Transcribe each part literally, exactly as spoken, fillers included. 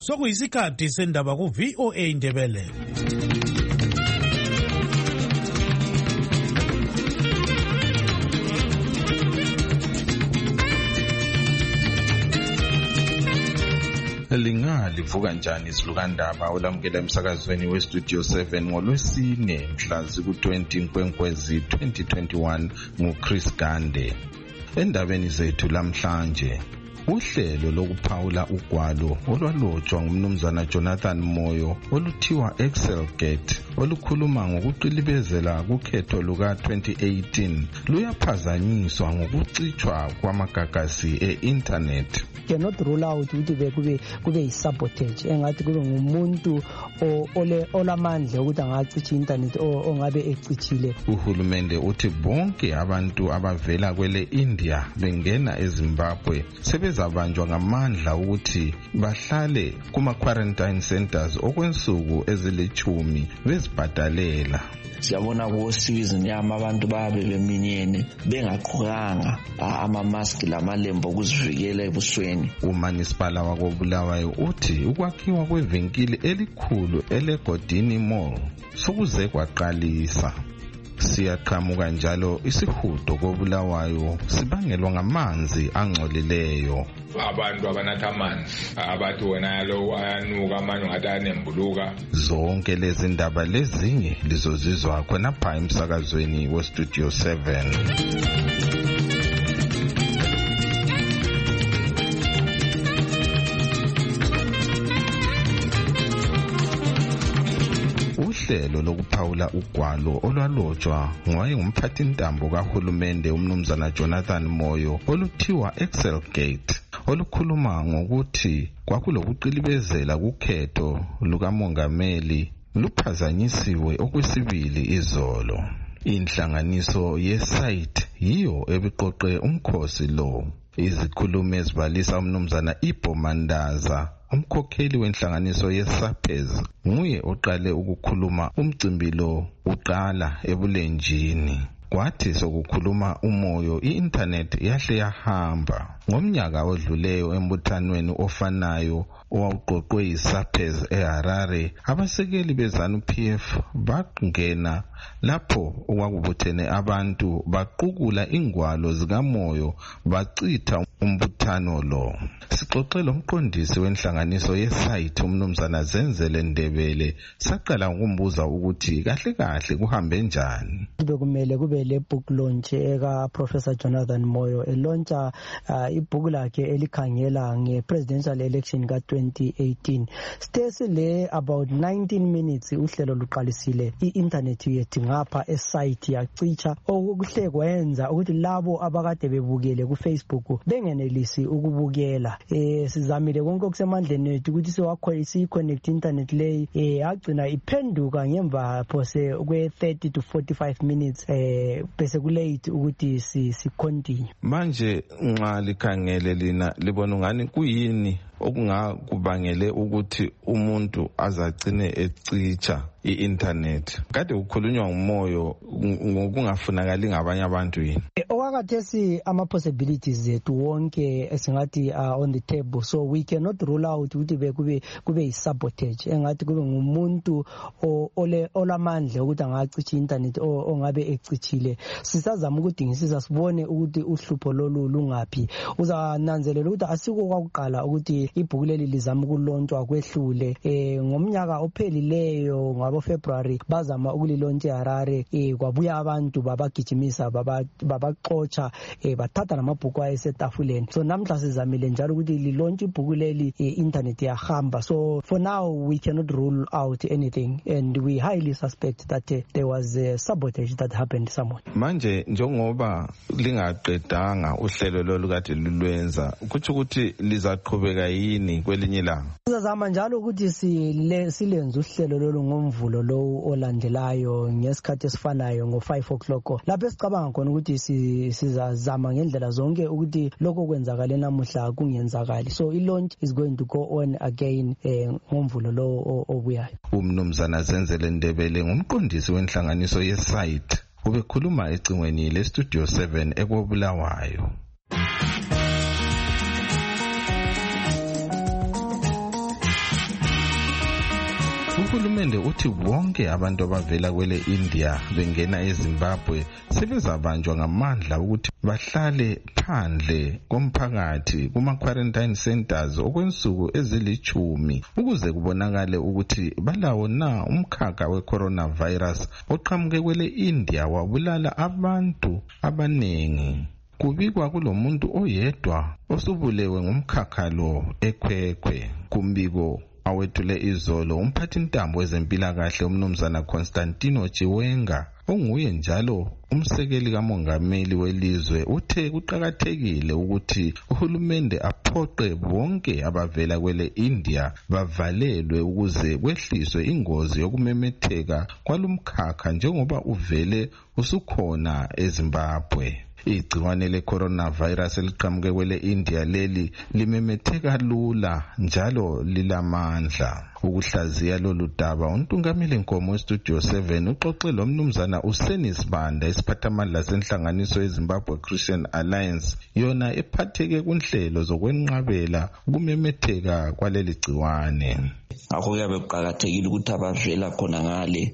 sokuyisikhathi sendaba ku V O A Ndebele. Lingalivuka njani isilukandaba olamukela emsakazweni westudio seven ngolwesine mhla ziku-twenty Nkwenkwezi twenty twenty-one nguChris Gande. Endabeni zethu lamhlanje, uhlelo lokuphawula ugwalo olwalotshwa ngumnumzana Jonathan Moyo oluthiwa Excelgate olukhuluma ngokuqilibezela kukhetho luka twenty eighteen luyaphazanyiswa ngokucitshwa kwamagagasi e-internet. Cannot rule out ukuthi kube kube yisabotage engathi kube ngumuntu ole olamandla ukuthi angacithi internet ongabe ecithile. Uhulumende uthi bonke abantu abavela kwele India bengena eZimbabwe sebezabanjwa ngamandla ukuthi bahlale kuma quarantine centers okwensuku ezilithumi bezibhadalela. Siyabona ku season yama abantu babe beminyene bengaqhokanga ama mask lamalembo okuzivikela ebusweni. Umanisipala wakoBulawayo uthi ukwakhiwa kwevenkili elikhulu eleGodini Mall sokuze kwaqalisa. Siyaqhamuka njalo isihudo koBulawayo sibangelwa ngamanzi angcolileyo. Abantu abanatha amanzi abathi wena lo ayanuka amanye ngathi anembuluka. Zonke lezi ndaba lezinye lizozizwa khona pha emsakazweni westudio seven. Uhlelo lokuphawula ugwalo olwalotshwa ngowayengumphathintambo kahulumende umnumzana Jonathan Moyo oluthiwa Excelgate olukhuluma ngokuthi kwakulokuqilibezela kukhetho lukamongameli luphazanyisiwe okwesibili izolo. Inhlanganiso ye-site yiyo ebiqoqe umkhosi lo. Izikhulumi ezibalisa umnumzana Ibo Mandaza, umkhokheli wenhlanganiso ye-SAPEZ, nguye oqale ukukhuluma umcimbi lo uqala ebulenjini. Kwathi sokukhuluma umoyo i-internet yahle yahamba. Ngomnyaka odluleyo embuthanweni ofanayo owawuqoqwe yiSAPEZ eHarare, abasekeli beZANU-P F bangena lapho okwakubuthene abantu baqukula ingwalo zikamoyo bacitha umbuthano lo. Sixoxela umqondisi wenhlanganiso ye-site umnumzana Zenzele Ndebele saqala ukumbuza ukuthi kahle kahle kuhambe njani. Bekumele kube le book launch eka Professor Jonathan Moyo elontsha ibhuku lakhe elikhangela nge-presidential election ka twenty eighteen. Stesi le about nineteen minutes uhlelo luqalisile i-internet yethu ngapha esite yacitsha okuhle kwenza ukuthi labo abakade bebukele ku Facebook bengenelisi ukubukela. Eh sizamile konke okusemandleni ethu ukuthi siwakho isi-connect internet le eh agcina iphenduka ngemva phose kwe thirty to forty-five minutes eh bese kulate ukuthi si si continue. Manje nxa likhangele lina libona ngani kuyini okungakubangele ukuthi umuntu azacine ecitsha i-internet? Kade ukukhulunywa ngumoyo ngokungafunakali ngabanye abantu yini? Okakathesi ama possibilities zethu wonke esingathi are on the table, so we cannot rule out ukuthi bekube kube yisabotage engathi kube ngumuntu ole olamandla ukuthi angacithi internet ongabe ecithile. Sisazama ukudingisisa sibone ukuthi uhlupho lolu lungaphi. Uzananzelela ukuthi asiko kwakuqala ukuthi ibhuku leli lizama ukulontsha kwehlule eh ngomnyaka ophelileyo ngabo February bazama ukulilontsha eHarare eh kwabuya abantu babagijimisa baba babaxotsha eh bathatha namabhuku ayesetafuleni. So namhla sizamile njalo ukuthi lilontshe ibhuku leli internet yahamba. So for now we cannot rule out anything and we highly suspect that uh, there was a sabotage that happened somewhere. Manje njengoba lingaqedanga uhlelo lolu kade lulwenza kuthi ukuthi lizaqhubeka yini kwelinye ilanga? Sizazama njalo ukuthi silenze uhlelo lolu ngomvulo lo olandelayo ngesikhathi esifanayo ngo five o'clock. Lapho esicabanga khona ukuthi sizazama ngendlela zonke ukuthi lokho kwenzakala namuhla kungenzakali. So i-launch is going to go on again ngomvulo lo obuyayo. Umnumzana Zenzele Ndebele ngumqondisi wenhlanganiso ye-site ubekhuluma ecingweni le-studio seven ekoBulawayo. Uhulumende uthi bonke abantu abavela kwele India bengena eZimbabwe sebezabanjwa ngamandla ukuthi bahlale phandle komphakathi kuma quarantine centers okwensuku ezilichumi ukuze kubonakale ukuthi balawo na umkhakha we-coronavirus oqhamuke kwele India wabulala abantu abanengi. Kubikwa kulomuntu oyedwa osubulewe ngumkhakha lo eKwekwe. Kumbiko awethule izolo umphathi ntambo wezempilakahle umnumzana Constantino Chiwenga onguye njalo umsekeli kamongameli welizwe uthe kuqakathekile ukuthi uhulumende aphoqe bonke abavela kwele India bavalelwe ukuze kwehliswe ingozi yokumemetheka kwalumkhakha njengoba uvele usukhona eZimbabwe. Igciwane le-coronavirus eliqhamuke kwele India leli limemetheka lula njalo lilamandla. Ukuhlaziya lolu daba untungameli nkomo weStudio seven uxoxe lo mnumzana uSenis Banda isiphathamandla senhlanganiso yeZimbabwe Christian Alliance yona ephatheke kunhlelo zokwenqabela ukumemetheka kwaleli gciwane. Ngakho kuyabe kuqakathekile ukuthi abavela khona ngale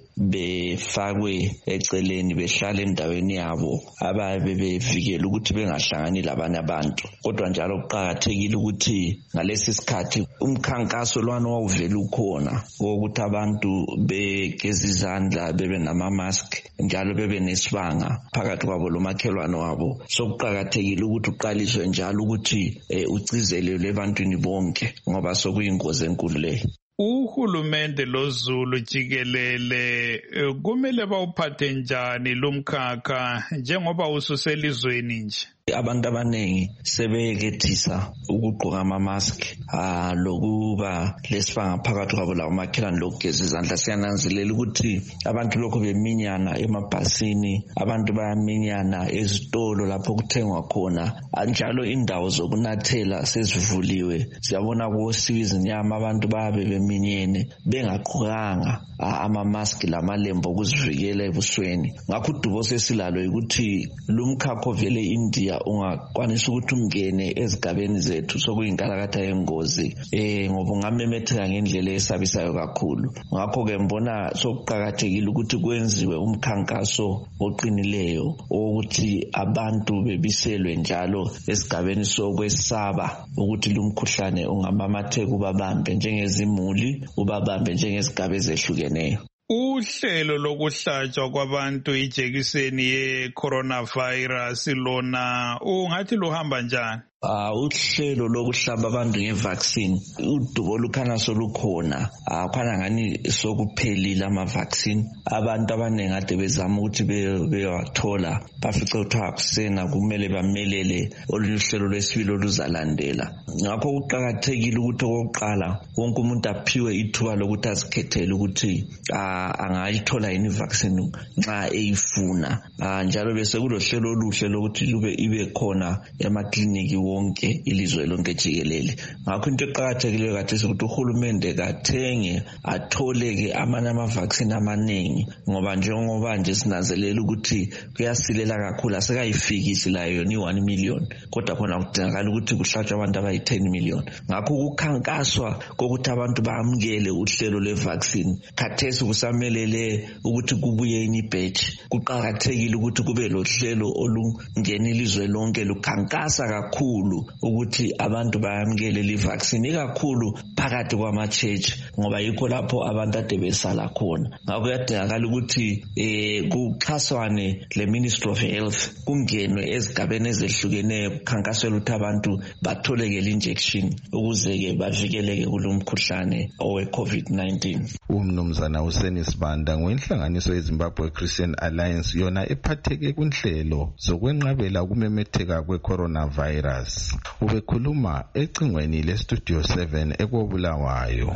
befakwe eceleni behlale endaweni yabo ababe bevikela ukuthi bengahlangani labanye abantu. Kodwa njalo kuqakathekile ukuthi ngalesi sikhathi umkhankaso lwana wawuvela ukhona ukuthi abantu begeza izandla bebe nama mask njalo bebe nesibanga phakathi kwabo lomakhelwane wabo. So kuqakathekile ukuthi uqaliswe njalo ukuthi ucizelele ebantwini bonke ngoba sokuyingozi enkulu le. Uhulumende loZulu jikelele kumele bawuphathe njani lomkhakha njengoba ususelizweni nje? Abantu abanengi sebeyekethisa ukugqoka ama mask ah lokuba lesibanga phakathi kwabo lawo makhelane lokugeza izandla. Siyananzelela ukuthi abantu lokho beminyana emabhasini, abantu bayaminyana ezitolo lapho kuthengwa khona, njalo indawo zokunathela sezivuliwe. Siyabona kusiza inyama abantu babe beminyene bengaqhokanga ama mask lamalembu okuzivikela ebusweni. Ngakho udubo sesilalo ukuthi lumkhakha ovele India ungakwanisa ukuthi ungene ezigabeni zethu sokuyinkalakatha yengozi eh ngoba ungamemetheka ngendlela esabisayo kakhulu. Ngakho ke mbona sokuqhakathekile ukuthi kwenziwe umkhankaso oqinileyo ukuthi abantu bebiselwe njalo esigabeni sokwesaba ukuthi lumkhuhlane ungamamatheka ubabambe njengezimuli, ubabambe njengezigaba ezehlukeneyo. Uhlelo lokuhlatshwa kwabantu ijekiseni ye-coronavirus lona ungathi luhamba njani? Uh, uhlelo lokuhlaba abantu ngevaccine udubo lukhana solukhona akhona ngani sokuphelile ama vaccine. Abantu abanengi ade bezama ukuthi bewathola bafice ukuthi akusena kumele bamelele olunye uhlelo lwesibili oluzalandela. Ngakho kuqhakathekile ukuthi okokuqala wonke umuntu aphiwe ithuba lokuthi azikhethele ukuthi angayithola yini vaccine nxa eyifuna. Njalo bese kulohlelo oluhle lokuthi lube ibe khona emakliniki wonke ilizwe lonke jikelele. Ngakho into eqhakathekileyo kathi ukuthi uhulumende kathenge atholeke amanye ama vaccine amanengi ngoba njengoba nje sinanzelela ukuthi kuyasilela kakhulu asekayifikisi layo ni one million kodwa khona kudingakala ukuthi kuhlatshwe abantu abayi ten million. Ngakho ukukhankaswa kokuthi abantu baamukele uhlelo le vaccine khathesi kusamelele ukuthi kubuye ini batch. Kuqhakathekile ukuthi kube lohlelo olungena ilizwe lonke lukhankasa kakhulu ukuthi abantu bayamukele le vaccine ikakhulu phakathi kwama church ngoba yikho lapho abantu ade besala khona. Ngakho kuyadingakala ukuthi eh kuxhaswane le Ministry of Health kungenwe ezigabeni ezehlukeneyo kukhankasela ukuthi abantu batholeke le injection ukuze ke bavikeleke kulomkhuhlane owe COVID nineteen. Umnumzana uSenis Banda ngoinhlanganiso yeZimbabwe Christian Alliance yona ephatheke kunhlelo zokwenqabela ukumemetheka kwe-coronavirus. Ubekhuluma ecingweni leStudio seven ekobulawayo.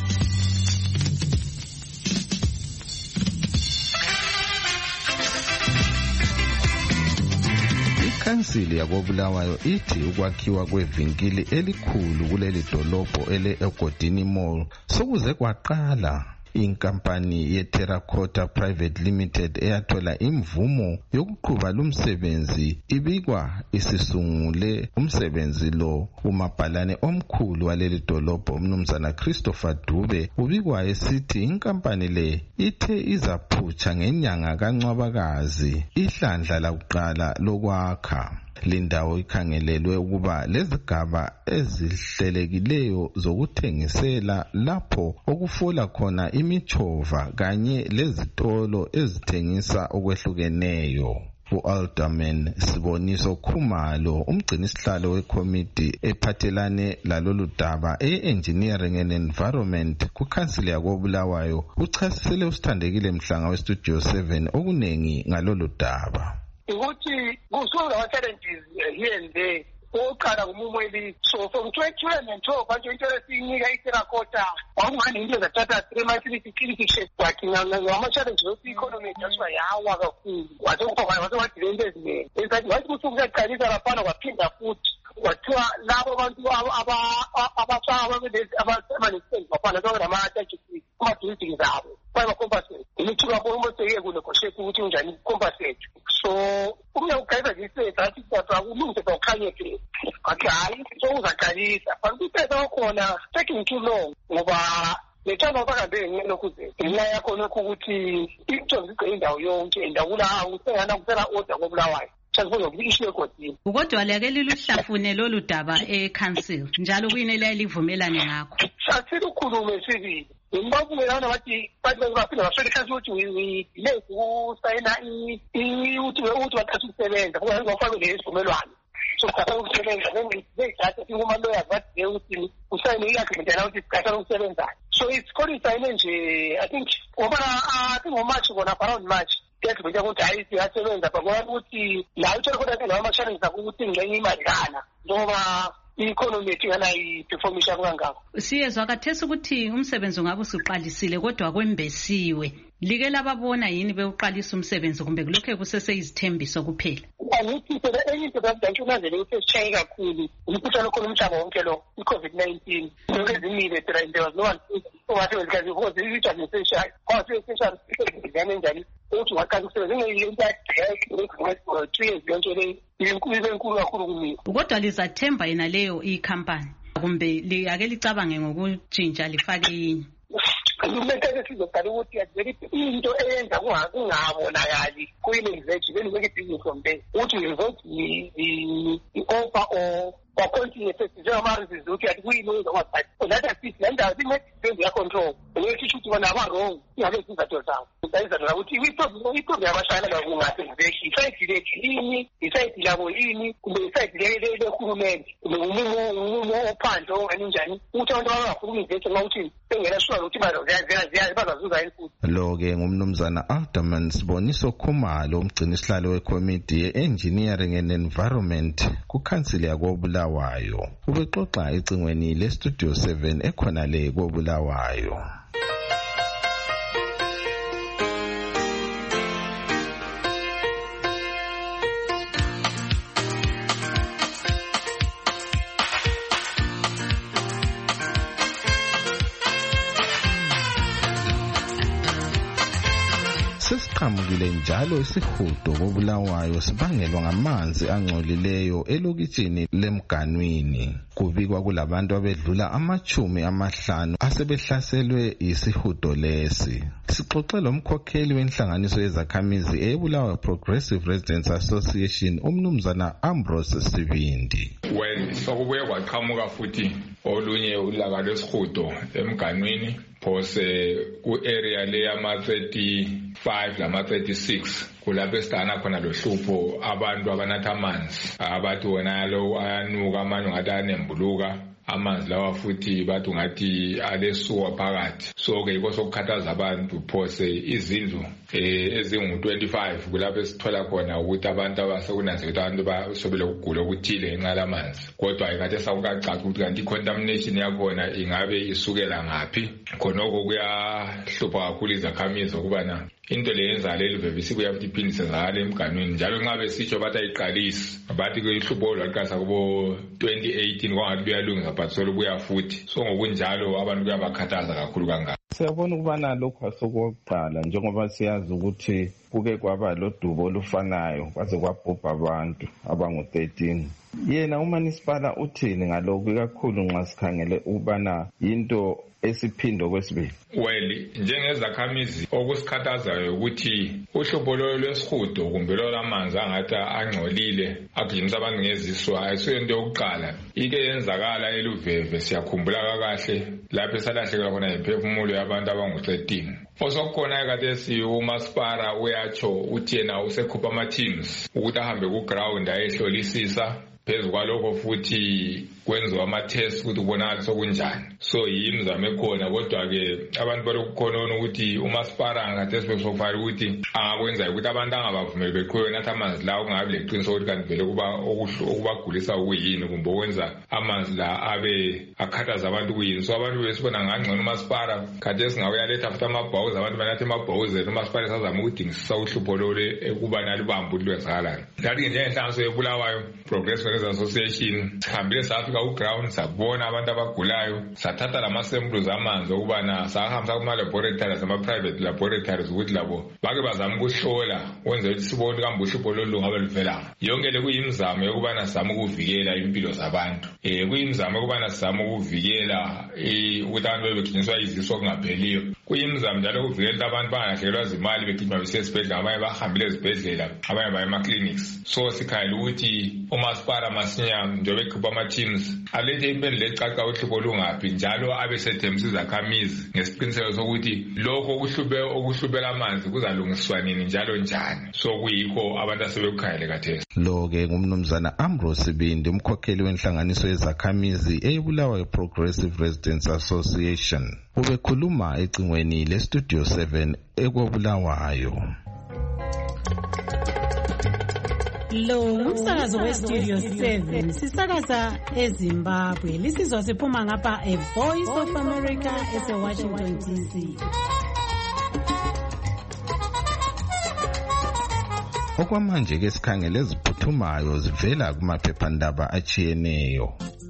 Ikhansili yakobulawayo ithi ukwakhiwa kwevinkili elikhulu kuleli dolobho ele Egodini Mall sokuze kwaqala inkampani ye-Terracotta Private Limited eyathola imvumo yokuqhuba lumsebenzi ibikwa isisungule umsebenzi lo. Umabhalane omkhulu waleli dolobho umnumzana Christopher Dube ubikwa esithi inkampani le ithe izaphutsha ngenyanga kaNcwabakazi ihlandla lakuqala lokwakha. Lindawo ikhangelelwe ukuba lezigaba ezihlelekileyo zokuthengisela lapho okufola khona imichova kanye lezitolo ezithengisa okwehlukeneyo. U-Alderman Siboniso Khumalo, umgcinisihlalo wekomiti ephathelane lalolu daba e-Engineering and Environment kukhansili yakoBulawayo, uchasisele usithandekile Mhlanga weStudio seven okunengi ngalolu daba. Ukuthi kusuka ama-challenges here and there. Oqala kumumweli so from twenty twelve bantu interest inika iTerracotta wawungani into zathatha three months lithi shape wakhe ngama-challenges of-economy jaswa yawa kakhulu wathi ukuba wathi wathi lento ezinengi ezathi wathi ukuthi ukuyaqalisa lapana kwaphinda futhi wathiwa labo abantu abafaka abanesenzi bafana nama-taxi ama-buildings abo bayaba-compensate imithuka bomoseke kunegotiate ukuthi unjani compensate. So kumele ugayisa lisenzi athi kodwa kulungise bawukhanyeke akhe hayi sokuzaqalisa but kusenza wakhona taking too long ngoba lethanda bakambe ngelokuze ngenxa yakho lokhu ukuthi into zigcine indawo yonke indawula usengana kusela order koBulawayo kodwa lake liluhlafune lolu daba e-council njalo kuyinele livumelane ngakho sathi ukhulume sibili ngibabulelana bathi bathi bafika bafika kanti ukuthi lezi usayina ukuthi ukuthi bathatha ukusebenza ngoba ngofake lezivumelwano so kuthatha ukusebenza ngezigatha kuma lawyers bathi ukuthi usayine i-agreement yana ukuthi sikhatha ukusebenza so it's called isayine nje I think ngoba I think ngoMarch kona around March kuyakubeka ukuthi hayi siyasebenza bakwazi ukuthi la uthola khona ke lawa ama-challenge ukuthi ngenye imali kana ngoba i-economy yethu yana i-performisha kangako. Siyezwa kathesi ukuthi umsebenzi ungabe usuqalisile kodwa kwembesiwe. Like lababona yini bewuqalisa umsebenzi kumbe kulokho kuseseyizithembiso kuphela? Angithi phela enye into babudantshunazele ukuthi esishaye kakhulu umkhuhlane khona umhlaba wonke lo i-COVID nineteen lokho ezimile phela there was no one owathi wezikazi because it was essential kwase essential izame njani ukuthi waqala ukusebenza ngeyinto yakhe two years yonke le inkulu enkulu kakhulu kumina. Kodwa lizathemba yena leyo ikhampani kumbe liyake licabange ngokutshintsha lifake yini? Kumele sizoqala ukuthi yavele into eyenza kungabonakali kuyinvest then make it business from there ukuthi invest i-offer or bakontinue futhi njengama-reasons ukuthi athi kuyini owathi that asithi le ndawo imesenzi ya-control ukuthi ukuthi bona aba-wrong ingabe izizathu zawo izizathu ukuthi iproblem yabashayela kakungasenzeki isayidi lethu yini isayidi labo yini kumbe isayidi lehulumende kumbe umumo ophandle ongani njani ukuthi abantu abangafuna uku-invest nxa ukuthi bengela sure ukuthi bazazuza yini futhi. Lo-ke ngumnumzana Alderman Siboniso Khumalo, umgcinisihlalo wekomiti ye-Engineering and Environment kukhansili yakoBulawayo. Ubexoxa ecingweni leStudio seven ekhona le koBulawayo. Sesiqhamukile njalo isihudo koBulawayo sibangelwa ngamanzi angcolileyo elokitshini leMganwini. Kubikwa kulabantu abedlula amachumi amahlanu asebehlaselwe isihudo lesi. Sixoxe lomkhokheli wenhlanganiso yezakhamizi eBulawayo Progressive Residents Association umnumzana Ambrose Sibindi. When sokubuye kwaqhamuka futhi olunye ulaka lesihudo eMganwini phose ku-area le yama thirty-five lama thirty-six kulapho esitana khona lo hlupho abantu abanatha amanzi abathi wona lo ayanuka amanye ngathi anembuluka amanzi lawa futhi bathi ngathi alesuwa phakathi so ke yiko sokukhathaza abantu phose izindlu ezingu twenty-five kulapho esithola khona ukuthi abantu abasekunanzela abantu basobele ukugula okuthile ngenxa yamanzi kodwa ayikade sawukacaca ukuthi kanti i-contamination yakhona ingabe isukela ngaphi khonoko kuyahlupha kakhulu izakhamizi ukubana into leyenza leli vevisi kuyafuthi iphindise zale eMganwini njalo nxa besitsho bathi ayiqalisi bathi kuyihlupho lwaqasa kubo twenty eighteen kwangathi kuyalungisa but solo buya futhi so ngokunjalo abantu kuyabakhathaza kakhulu kangaka. Siyabona ukubana lokhu asokuqala njengoba siyazi ukuthi kuke kwaba lo dubo olufanayo kwaze kwabhubha abantu abangu thirteen. Yena uManisipala uthini ngalokhu kakhulu nxa sikhangele ubana into esiphindo kwesibili? Well, njengezakhamizi okusikhathazayo ukuthi uhlobo lwesihudo kumbe lolamanzi angathi angcolile agijimisa abantu ngeziswa ayisento yokuqala ike yenzakala eluveve. Siyakhumbula kahle lapho esalahleka khona imphefumulo yabantu abangu thirteen. Osokhona ekathesi uMaspara uyatsho uthi yena usekhupha ama-teams ukuthi ahambe ku-ground ayehlolisisa phezu kwalokho futhi kwenziwa ama-test ukuthi kubonakala sokunjani. So yimizamo ekhona kodwa-ke abantu balokukhona ukuthi uMaspara ngathesi besokufanele ukuthi angakwenza ukuthi abantu angabavumeli beqhube nathi amanzi la kungabi leqiniso ukuthi kanti vele ukubagulisa ukuyini kumbe okwenza amanzi la abe akhathaza abantu kuyini. So abantu besibona ngangcono uMaspara khathesi ngawuyaletha futhi amabhawuzi abantu banathi amabhawuzi uMaspara esazama ukudingisisa uhlupho lole ukuba nalibambu lwenzakalani. Kanti njengenhlanganiso yebulawayo Progress Association sihambile safika ku-ground sabona abantu abagulayo sathatha lama-samples amanzi okubana sahambisa kuma-laboratories ama-private laboratories ukuthi labo bake bazama ukuhlola wenze ukuthi sibone kambe uhlupho lolu ngabe luvelanga. Yonke le kuyimizamo yokubana sizame ukuvikela impilo zabantu. Um kuyimizamo yokubana sizame ukuvikela ukuthi abantu bebegijinyiswa iziso okungapheliyo. Kuyimizamo njalo ukuvikela abantu bangalahlekelwa zimali begijima besesibhedlela abanye bahambile ezibhedlela abanye baye ema-clinics. So sikhayela ukuthi uMaspara masinya njengoba ekhupha ama-teams alethe impendulo ecaca uhlupho lungaphi njalo abesethembisa izakhamizi ngesiqiniseko sokuthi lokho okuhlubela amanzi kuzalungiswa nini njalo njani. So kuyikho abantu asebekukhayele kathesi. Lo-ke ngumnumzana Ambrose Bindi, umkhokheli wenhlanganiso yezakhamizi eyebulawayo Progressive Residents Association, ubekhuluma ecingweni le-Studio seven ekobulawayo. Lo umsakazo we-Studio seven sisakaza eZimbabwe. Lisizwa siphuma ngapha e-Voice of America ese-Washington D C. Okwamanje ke sikhangele eziphuthumayo zivela kumaphephandaba achiyeneyo.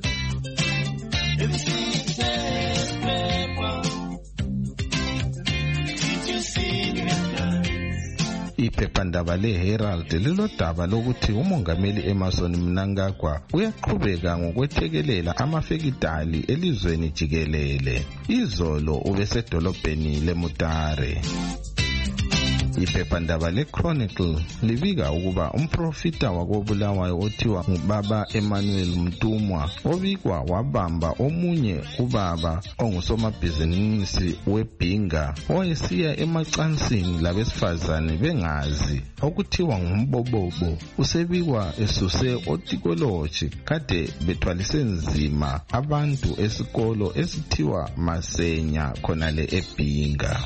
Iphephandaba le-Herald lilodaba lokuthi umongameli Emmerson Mnangagwa uyaqhubeka ngokwethekelela amafekitali elizweni jikelele. Izolo ubesedolobheni leMutare. Iphephandaba le-Chronicle libika ukuba umprofita wakobulawayo othiwa ngubaba Emmanuel Mtumwa obikwa wabamba omunye ubaba ongusomabhizinisi weBhinga owayesiya emacansini labesifazane bengazi okuthiwa ngumbobobo. Usebikwa esuse otikoloji kade bethwalise nzima abantu esikolo esithiwa Masenya khonale eBhinga.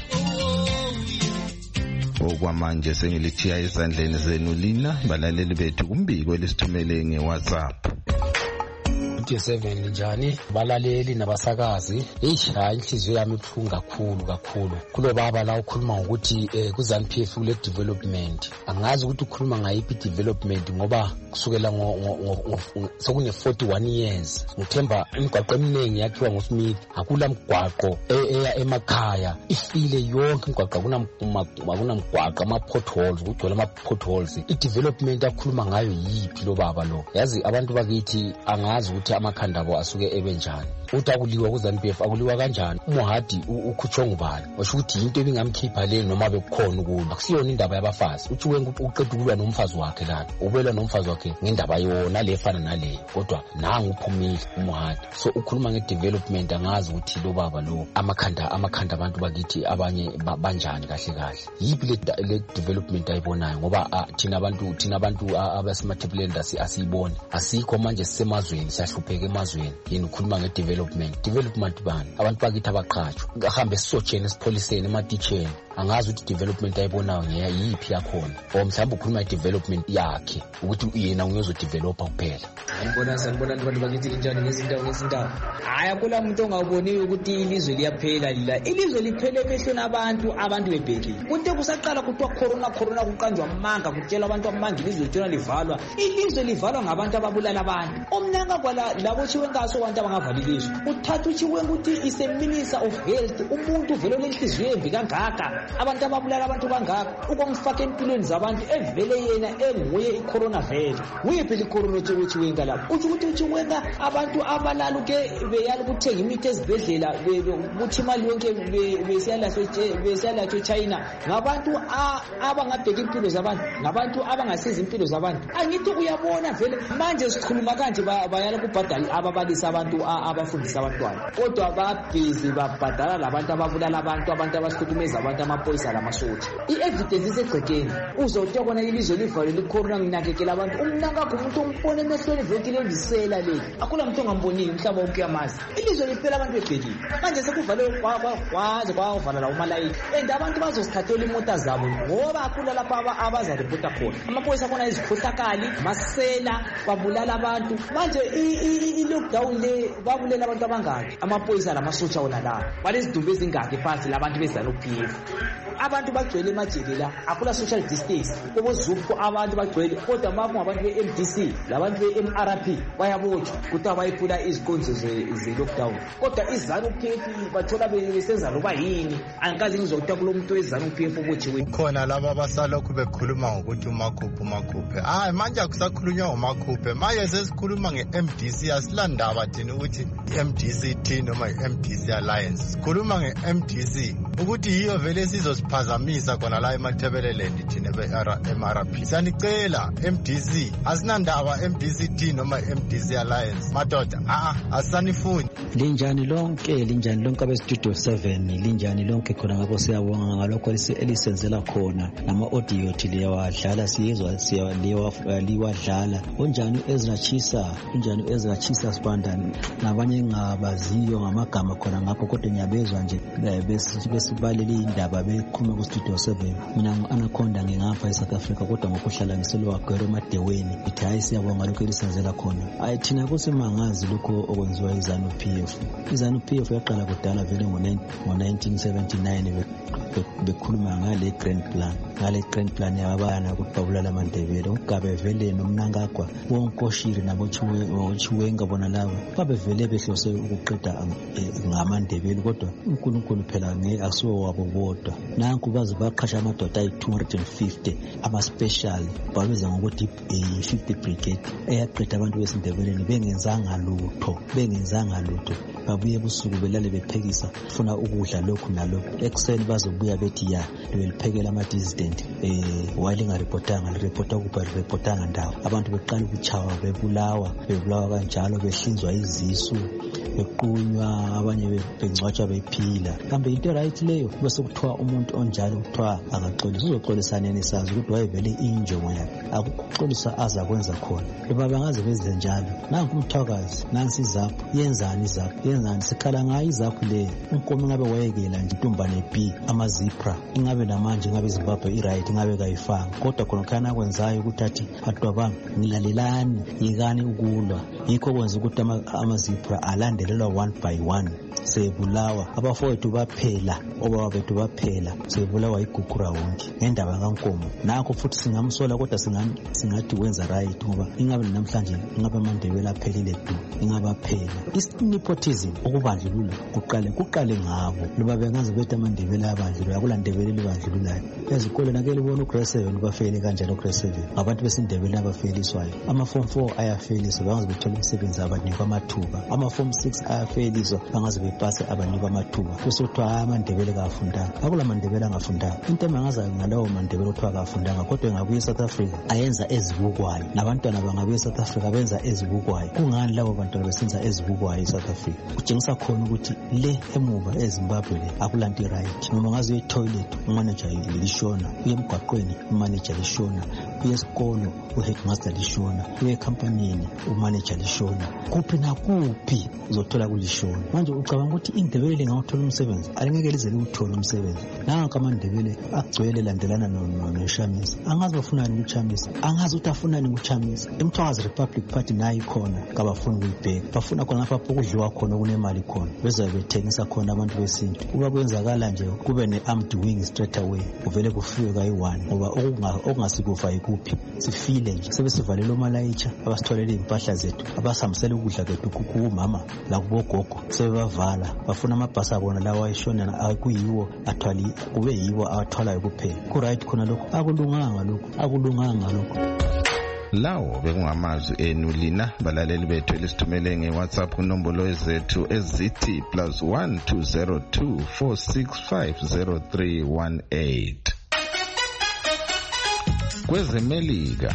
Okwamanje sengilithiya ezandleni zenu lina balaleli bethu kumbiko elisithumele ngeWhatsApp. seven njani balaleli nabasakazi. Eish hayi inhliziyo yami ibuhlungu kakhulu kakhulu kulo baba la ukhuluma ngokuthi eh, ku ZANU P F kule development. Angazi ukuthi ukhuluma ngayiphi development ngoba kusukela ngo sokune forty-one years ngithemba imigwaqo eminingi yakhiwa nguSmith akula mgwaqo eya emakhaya ifile yonke imigwaqo kuna mgwaqo ama potholes kugcwele ama potholes. I development akhuluma ngayo yipi lo baba lo? Yazi abantu bakithi angazi ukuthi amakhanda abo asuke ebenjani. Uthi akuliwa ku ZANU P F akuliwa kanjani? Umuhadi ukhutshwa ngubani? Washo ukuthi into ebingamkhipha le noma bekukhona ukuba akusiyona indaba yabafazi. Uthi wengu uqeda ukulwa nomfazi wakhe la ubelwa nomfazi wakhe ngendaba yona lefana nale kodwa nangu uphumile umuhadi. So ukhuluma ngedevelopment angazi ukuthi lo baba lo amakhanda amakhanda abantu bakithi abanye banjani kahle kahle. Yipi le development ayibonayo ngoba thina abantu thina abantu abasemathebuleni asiyiboni asikho manje sisemazweni siyahlupheka emazweni. Yini ukhuluma ngedevelopment development bani abantu bakithi abaqhatshwa ahambe esojeni esipholiseni ematitsheni angazi ukuthi development ayibonayo ngeyiphi yakhona or mhlawumbe ukhuluma i-development yakhe ukuthi yena uyozodevelopa kuphela. Sanibona sanibona abantu bakithi linjani ngezindawo ngezindawo. Hayi akula muntu ongawuboniyo ukuthi ilizwe liyaphela lila. Ilizwe liphele emehlweni abantu abantu bebhekile. Kuthe kusaqala kuthiwa corona corona kuqanjwa amanga kutshela abantu amanga ilizwe litshona livalwa. Ilizwe livalwa ngabantu ababulala abantu. Omnanga kwala labo chiwengaso abantu abangavala ilizwe. Uthatha uchiwenga ukuthi is a minister of health umuntu vele lenhliziyo embi kangaka abantu ababulala abantu bangaka ukomfaka empilweni zabantu evele yena enguye icorona vele. Uyiphi licorona chiwenga lapho? Uthi ukuthi uchiwenga abantu abalala ke beyala ukuthenga imithi ezibhedlela ukuthi imali yonke besiyalahlwe besiyalahlwe China ngabantu abangabheka impilo zabantu ngabantu abangasiza impilo zabantu. Angithi uyabona vele manje sikhuluma kanje bayala kubhadala ababalisi abantu abafundisa abantwana kodwa babhizi babhadala labantu ababulala abantu abantu abasihlukumeza abantu amaphoyisa lamasotsha. I-evidence isegcekeni uzotya kona ilizwe livale licorona nginakekela abantu umnanga kumuntu umbone emehlweni vekile ndisela le akula muntu ongambonile umhlaba wonke yamazi ilizwe liphela abantu bebhekile manje sekuvale kwaze kwavala la umalayika and abantu bazosithathela imota zabo ngoba akula lapha abazarepota khona amaphoyisa khona izikhohlakali masela babulala abantu manje i-lockdown le babulela abantu abangaki amaphoyisa lamasotsha wona la balezidumbu ezingaki phansi labantu beZANU-P F abantu bagcwele emajele la akula social distance kubozupho abantu bagcwele kodwa maku ngabantu be-M D C labantu be-M R P bayabotshwa kuthiwa bayiphula izikonzo ze-lockdown kodwa iZANU-P F bathola besenza loba yini angikazi ngizokuthiwa kulo muntu weZANU-P F obotshiwe khona laba basalokhu bekhuluma ngokuthi umakhuphe umakhuphe hayi manje akusakhulunywa ngomakhuphe manje sesikhuluma nge-M D C asilandaba thina ukuthi i-M D C T noma i-M D C Alliance sikhuluma nge-M D C ukuthi yiyo vele sizosiphazamisa khona la emathebeleleni thina be-M R P. Siyanicela M D C asinandaba M D C T noma M D C Alliance madoda a asisanifuni. Linjani lonke linjani lonke abe-Studio seven linjani lonke khona ngakho siyabonga ngalokho elisenzela khona nama audio thi liyawadlala siyezwa siyaliwadlala onjani Ezra Chisa unjani Ezra Chisa Sibandani nabanye ngabaziyo ngamagama khona ngakho kodwa ngiyabezwa nje besibalele indaba bekhuluma ku-Studio seven mina ngu-Anaconda ngingapha eSouth Africa kodwa ngokuhlala ngiselwa Gwero Madewini ithi hayi siyabonga lokho elisenzela khona hayi thina kusimangazi lokho okwenziwa iZANU-P F. iZANU-P F yaqala kudala vele ngo-nineteen seventy-nine bekhuluma ngale grand plan ngale grand plan yabana ukuthi babulala aMandebele uGabe vele nomnangagwa wonkoshiri nabochiwenga bona labo babevele behlose ukuqeda ngamaNdebele kodwa uNkulunkulu phela ngeke asiwo wabo bodwa nanku baze baqhasha amadoda ayi-two hundred fifty ama-special babiza ngokuthi i-fifty brigade eyaqeda abantu besindebeleni bengenzanga lutho bengenzanga lutho babuye busuku belale bephekisa funa ukudla lokhu nalokhu ekuseni bazobuya bethi ya beliphekela ama-dissident eh walingarepotanga lirepota kupha lirepotanga ndawo abantu beqala ukuchawa bebulawa bebulawa kanjalo behlinzwa izisu bequnywa abanye bengcwatshwa bephila kambe into right leyo bese kuthiwa umuntu onjalo kuthiwa angaxolisa uzoxolisana nesazi ukuthi wayevele injongo yakhe akuxolisa aza kwenza khona baba bangaze benze njalo nanku umthwakazi nansi izapho yenzani izapho yenzani sikhala ngayo izapho le unkomo ngabe wayekela nje intombane B amazipra ingabe namanje ngabe Zimbabwe i-right ngabe kayifanga kodwa khona khana kwenzayo ukuthi athi atwabami ngilalelani yikani ukulwa yikho kwenza ukuthi amazipra alandelelwa one by one sebulawa abafowethu baphela obaba bethu baphela sebulawa igugura wonke ngendaba kankomo nakho futhi singamsola kodwa singathi wenza right ngoba ingabe namhlanje ingabe aMandebele aphelile du ingaba phela inepotism ukubandlulula kuqale kuqale ngabo loba bengaze bethi aMandebele abandlulula akulandebele libandlululayo ezikole nakele ubona ugrade seven bafele kanjalo grade seven abantu besindebele abafeliswayo ama form four ayafeliswa bangaze bethola umsebenzi abanikwa amathuba ama form six ayafeliswa bangaze bepase abanikwa amathuba kusothiwa aMandebele kafundanga akula aMandebele angafundanga into emangaza ngalawo aMandebele othiwa kafundanga kodwa engabuye eSouth Africa ayenza ezibukwayo nabantwana bangabuye eSouth Africa benza ezibukwayo kungani labo bantwana besenza ezibukwayo eSouth Africa kutshengisa khona ukuthi le emuva eZimbabwe le akulanti right noma ngaze etoilet umanager lishona, uye emgwaqweni umanager lishona, uye esikolo uheadmaster lishona, uye ekhampanini umanager lishona, kuphi nakuphi uzothola kulishona. Manje ucabanga ukuthi indebele ngawuthola umsebenzi alingeke lize liwuthole umsebenzi. Nanka amandebele agcwele landelana noShamisa, angazi bafunani kuChamisa, angazi ukuthi afunani kuChamisa. Emthwazi Republic Party nayo ikhona kabafuna ukuyibheka, bafuna khona lapha ukudliwa khona kunemali khona, bezabe bethengisa khona abantu besintu. Kuba kwenzakala nje kube ne-armed wing straight away, kuvele kufike kayi-one ngoba okungasikufa yikuphi sifile nje. Sebe sivalele omalayitsha abasitholele impahla zethu, abasihambisele ukudla kwethu kumama lakubogogo, sebebavala. Bafuna amabhasi abona lawa ayishona akuyiwo athwali, kube yiwo awathwalayo kuphela. Ku-right khona lokho, akulunganga lokho, akulunganga lokho. Lawo bekungamazwi enu lina balaleli bethu elisithumele nge-WhatsApp kunombolo zethu ezithi plus one two zero two four six five zero three one eight. Kwezemelika,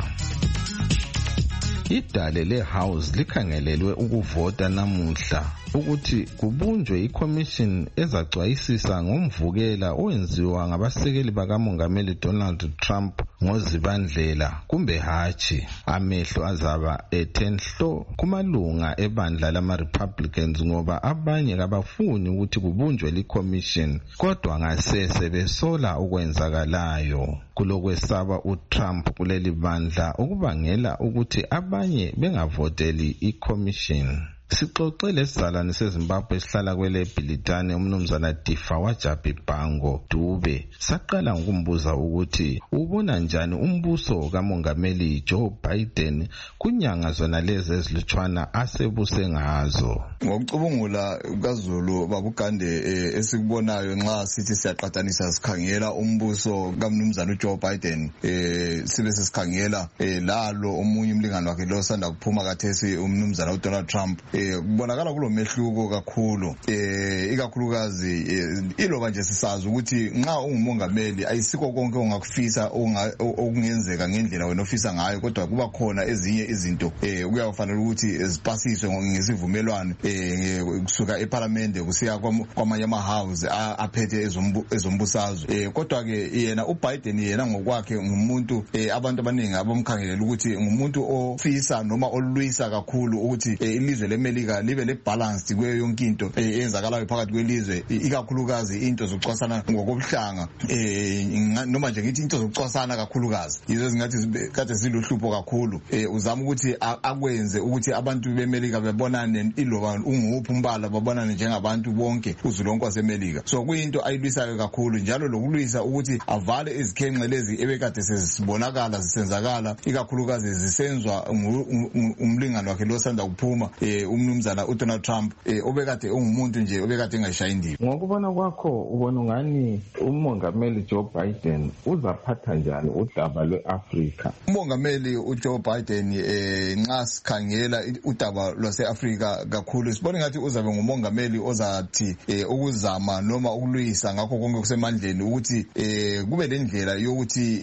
idale le-House likhangelelwe ukuvota namuhla ukuthi kubunjwe iCommission ezacwayisisa ngomvukela owenziwa ngabasekeli bakamongameli Donald Trump ngozibandlela kumbe hatshi. Amehlo azaba ethenhlo kumalunga ebandla lama-Republicans ngoba abanye kabafuni ukuthi kubunjwe liCommission, kodwa ngasese besola ukwenzakalayo. Kulokwesaba uTrump kuleli bandla ukubangela ukuthi abanye bengavoteli iCommission. Sixoxele isizalwane seZimbabwe esihlala kwele Bhilitane umnumzana Difa Wajabi Bhango Dube. Saqala ngokumbuza ukuthi ubona njani umbuso kamongameli Joe Biden kunyanga zona lezi ezilutshwana asebuse ngazo. Ngokucubungula kaZulu babugande esikubonayo nxa sithi siyaqathanisa sikhangela umbuso kamnumzana uJoe Biden eh sibe sesikhangela lalo omunye umlingani wakhe lo sanda kuphuma kathesi umnumzana uDonald Trump. Kubonakala kulomehluko kakhulu eh ikakhulukazi iloba nje sisazi ukuthi nxa ungumongameli ayisikho konke ongakufisa okungenzeka ngendlela wena ofisa ngayo, kodwa kuba khona ezinye izinto eh kuyafanele ukuthi zipasiswe ngesivumelwano eh kusuka eParliament kusiya kwamanye ama-house aphethe ezombusazwe. Eh kodwa ke yena uBiden yena ngokwakhe ngumuntu abantu abaningi abamkhangelela ukuthi ngumuntu ofisa noma olwisa kakhulu ukuthi ilizwe leMelika libe le balanced kwe yonke into eyenzakalayo phakathi kwelizwe, ikakhulukazi into zokucwasana ngokobuhlanga eh noma nje ngithi into zokucwasana kakhulukazi yizo ezingathi kade siluhlupho kakhulu. Eh uzama ukuthi akwenze ukuthi abantu beMelika bebonane iloba unguphi umbala babonane njengabantu bonke uzulonke waseMelika. So kuyinto ayilwisayo kakhulu, njalo lokulwisa ukuthi avale izikhenqe lezi ebekade sezibonakala zisenzakala, ikakhulukazi zisenzwa umlingani wakhe lo sanda kuphuma eh umnumzana uDonald Trump eh obekade ungumuntu nje obekade engashaya indiva. Ngokubona kwakho ubona ngani umongameli Joe Biden uzaphatha njani udaba lweAfrika? Umongameli uJoe Biden eh nxa sikhangela udaba lwaseAfrika kakhulu sibona ngathi uzabe ngumongameli ozathi eh ukuzama noma ukulwisa ngakho konke kusemandleni ukuthi eh kube lendlela yokuthi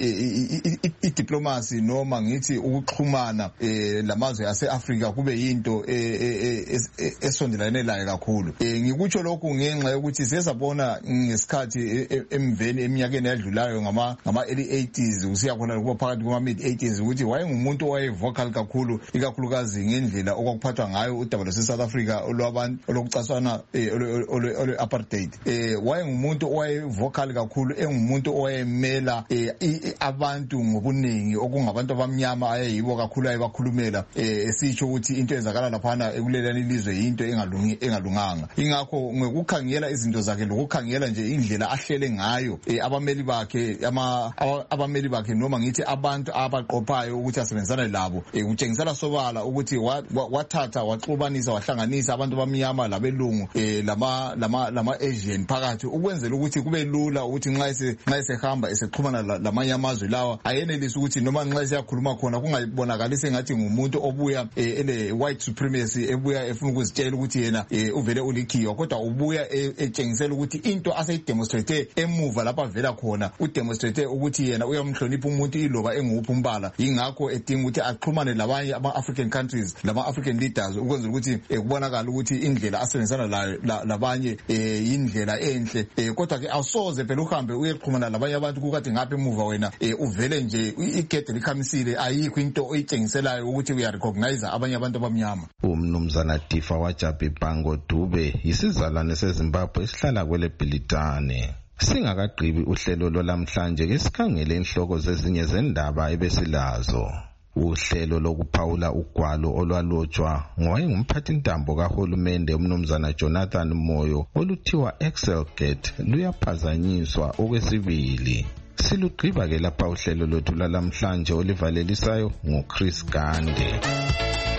idiplomacy noma ngithi ukuxhumana eh lamazwe aseAfrika kube yinto esondelane layo kakhulu. Eh ngikutsho lokhu ngenxa yokuthi sesabona ngesikhathi emveni eminyakeni yadlulayo ngama ngama early eighties usiya khona kuba phakathi kuma mid eighties ukuthi wayengumuntu owayevocal kakhulu, ikakhulukazi ngendlela okwakuphathwa ngayo udaba lwase South Africa olwabantu olokucaswana ole apartheid. Eh wayengumuntu owayevocal kakhulu, engumuntu owayemela abantu ngobuningi okungabantu abamnyama ayeyibo kakhulu ayebakhulumela eh esitsho ukuthi into ezakala laphana ekulelani ilizwe into engalungi engalunganga. Ingakho ngekukhangela izinto zakhe lokukhangela nje indlela ahlele ngayo abameli bakhe ama abameli bakhe noma ngithi abantu abaqophayo ukuthi asebenzana labo ukutshengisela sobala ukuthi wathatha waxubanisa wahlanganisa abantu bamnyama labelungu lama lama lama Asian phakathi ukwenzela ukuthi kube lula ukuthi nxa ese nxa esehamba esexhumana lamanye amazwe lawa ayenelisa ukuthi noma nxa siyakhuluma khona kungayibonakalise ngathi ngumuntu obuya ele white supremacy ebuya efuna ukuzitshela ukuthi yena uvele ulikhiwa, kodwa ubuya etshengisela ukuthi into aseyidemonstrate emuva lapha vela khona udemonstrate ukuthi yena uyamhlonipha umuntu iloba enguphi umbala. Yingakho edinga ukuthi axhumane labanye ama-African countries lama-African leaders ukwenzela ukuthi kubonakala ukuthi indlela asebenzisana layo labanye indlela enhle, kodwa ke awusoze phela uhambe uyeqhumana labanye abantu kukade ngapha emuva wena uvele nje igede likhamisile, ayikho into oyitshengiselayo ukuthi uyarecognize abanye abantu abamnyama. Umnumzana Tifa Wajabi Bango Dube yisizalwane seZimbabwe esihlala kwele Bhilitane. Singakagqibi uhlelo lolamhlanje ke sikhangele inhloko zezinye zendaba ebesilazo. Uhlelo lokuphawula ugwalo olwalotshwa ngowayengumphathintambo kahulumende umnumzana Jonathan Moyo oluthiwa Excelgate luyaphazanyiswa okwesibili. Silugqiba ke lapha uhlelo lwethu lalamhlanje olivalelisayo nguChris Gande.